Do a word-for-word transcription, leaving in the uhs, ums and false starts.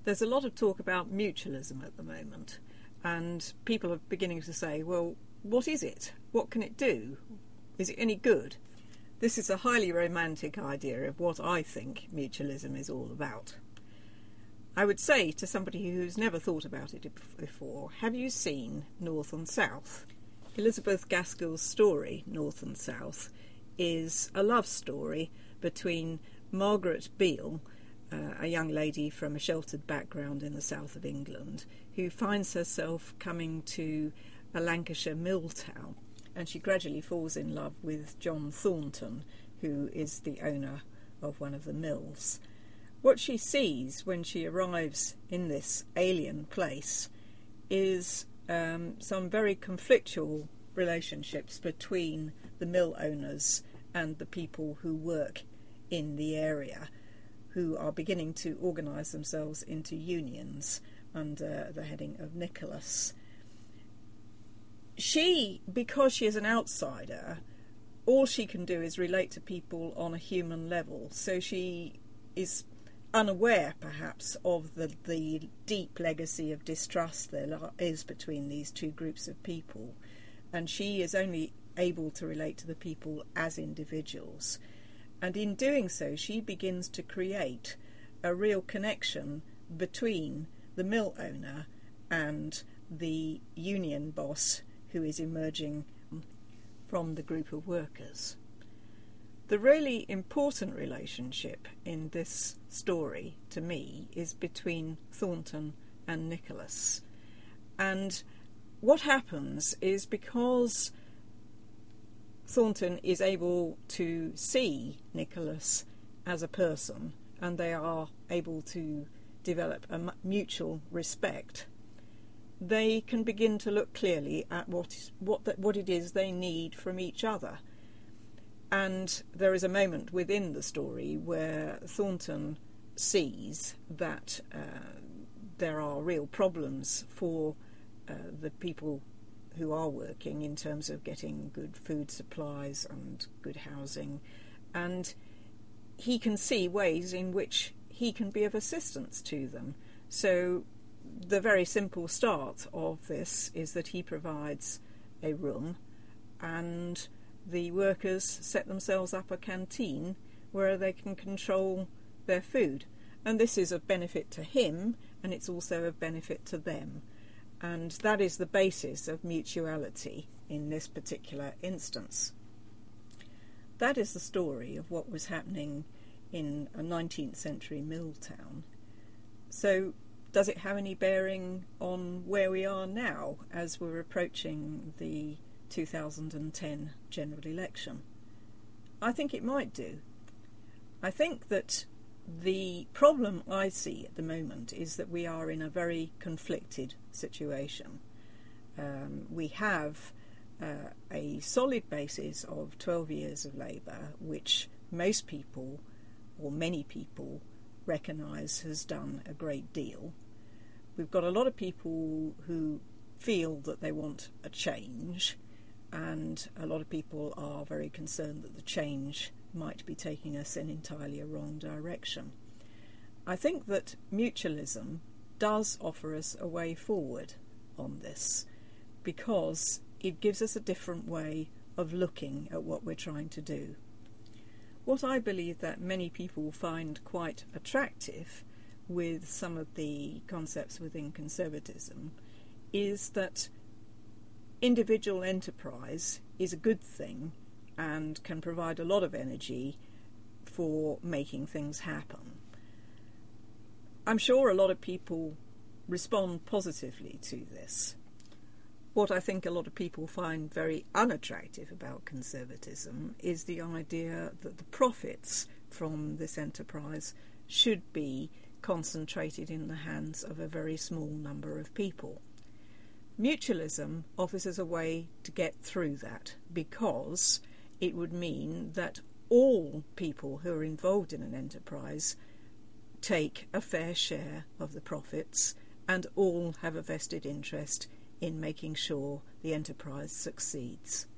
There's a lot of talk about mutualism at the moment, and people are beginning to say, well, what is it? What can it do? Is it any good? This is a highly romantic idea of what I think mutualism is all about. I would say to somebody who's never thought about it before, have you seen North and South? Elizabeth Gaskell's story, North and South, is a love story between Margaret Beale, uh, a young lady from a sheltered background in the south of England, who finds herself coming to a Lancashire mill town, and she gradually falls in love with John Thornton, who is the owner of one of the mills. What she sees when she arrives in this alien place is um, some very conflictual relationships between the mill owners and the people who work in the area, who are beginning to organise themselves into unions under the heading of Nicholas. She, because she is an outsider, all she can do is relate to people on a human level, so she is unaware perhaps of the, the deep legacy of distrust there is between these two groups of people, and she is only able to relate to the people as individuals. And in doing so, she begins to create a real connection between the mill owner and the union boss who is emerging from the group of workers. The really important relationship in this story, to me, is between Thornton and Nicholas. And what happens is, because Thornton is able to see Nicholas as a person, and they are able to develop a mutual respect, they can begin to look clearly at what what that, what it is they need from each other. And there is a moment within the story where Thornton sees that uh, there are real problems for uh, the people who are working in terms of getting good food supplies and good housing, and he can see ways in which he can be of assistance to them. So the very simple start of this is that he provides a room, and the workers set themselves up a canteen where they can control their food. And this is of benefit to him, and it's also of benefit to them. And that is the basis of mutuality in this particular instance. That is the story of what was happening in a nineteenth century mill town. So does it have any bearing on where we are now as we're approaching the two thousand ten general election? I think it might do. I think that the problem I see at the moment is that we are in a very conflicted situation. Um, we have uh, a solid basis of twelve years of Labour, which most people, or many people, recognise has done a great deal. We've got a lot of people who feel that they want a change, and a lot of people are very concerned that the change might be taking us in entirely a wrong direction. I think that mutualism does offer us a way forward on this, because it gives us a different way of looking at what we're trying to do. What I believe that many people find quite attractive with some of the concepts within conservatism is that individual enterprise is a good thing and can provide a lot of energy for making things happen. I'm sure a lot of people respond positively to this. What I think a lot of people find very unattractive about conservatism is the idea that the profits from this enterprise should be concentrated in the hands of a very small number of people. Mutualism offers us a way to get through that, because it would mean that all people who are involved in an enterprise take a fair share of the profits, and all have a vested interest in making sure the enterprise succeeds.